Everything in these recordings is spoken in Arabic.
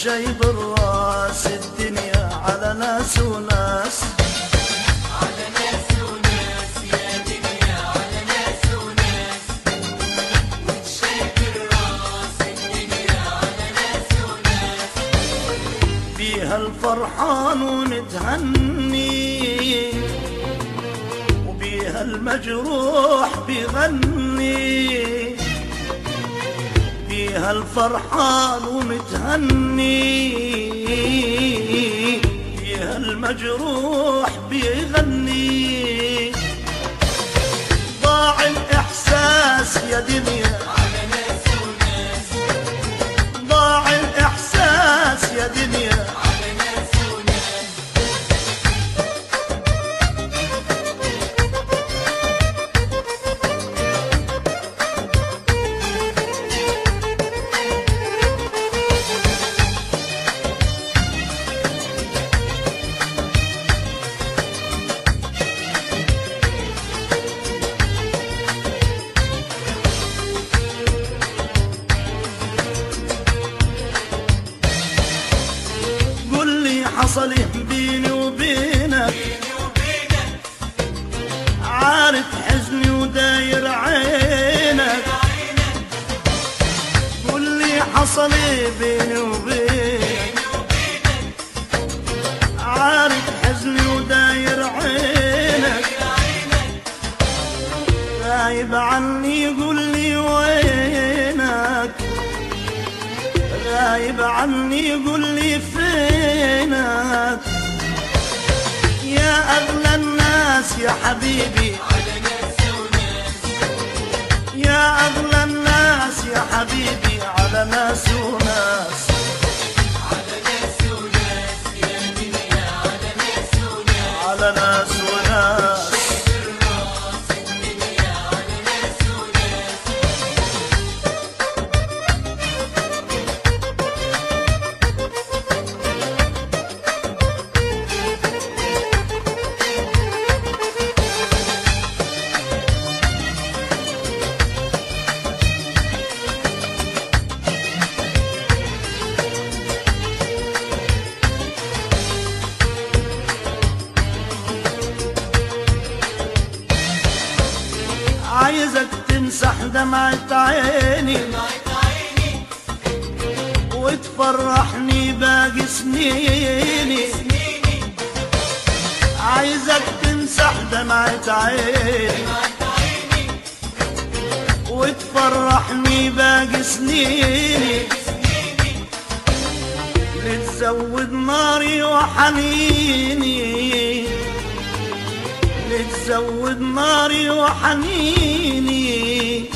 والشي بالراس، الدنيا على ناس وناس، على ناس وناس يا دنيا، على ناس وناس، والشي بالراس، الدنيا على ناس وناس، بيها الفرحان ومتهني، وبيها المجروح بيغني، بيها الفرحان ومتهني، بيها المجروح بيغني، ضاع الإحساس يا دنيا، على ناس وناس، ضاع الإحساس يا دنيا، على ناس وناس، قل لي حصل بيني وبينك، بيني وبينك عارف حزني وداير عينك، عينك، قل لي حصل بيني وبينك، بيني وبينك عارف حزني وداير عينك، عينك، غايب عني قل لي وينك، غايب عني قل لي فينك، يا أغلى الناس يا حبيبي، على ناس وناس، يا أغلى الناس يا حبيبي، على ناس وناس، على ناس وناس يا دنيا، على ناس وناس، على ناس وناس، بالراس، الدنيا على ناس وناس، عايزك تمسح دمعة عيني دمعة عيني وتفرحني باقي سنيني، سنيني، عايزك تمسح دمعة عيني دمعة عيني وتفرحني باقي سنيني، سنيني، لتزود ناري وحنيني، لتزود ناري وحنيني،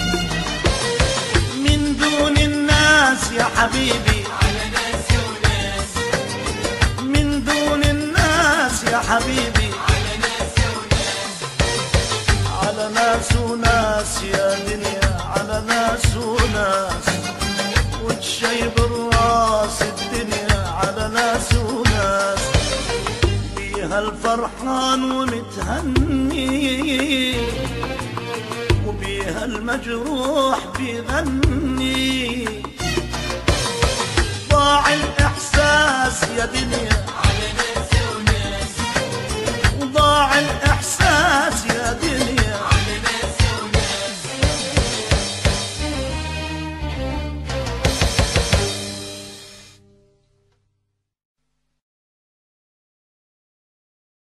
من دون الناس يا حبيبي، على ناس وناس، من دون الناس يا حبيبي، على ناس وناس، على ناس وناس يا دنيا، على ناس وناس، والشي بالراس، الدنيا على ناس وناس، بيها الفرحان ومتهني، وبيها المجروح بيغني، ضاع الإحساس يا دنيا، على ناس وناس، وضاع الإحساس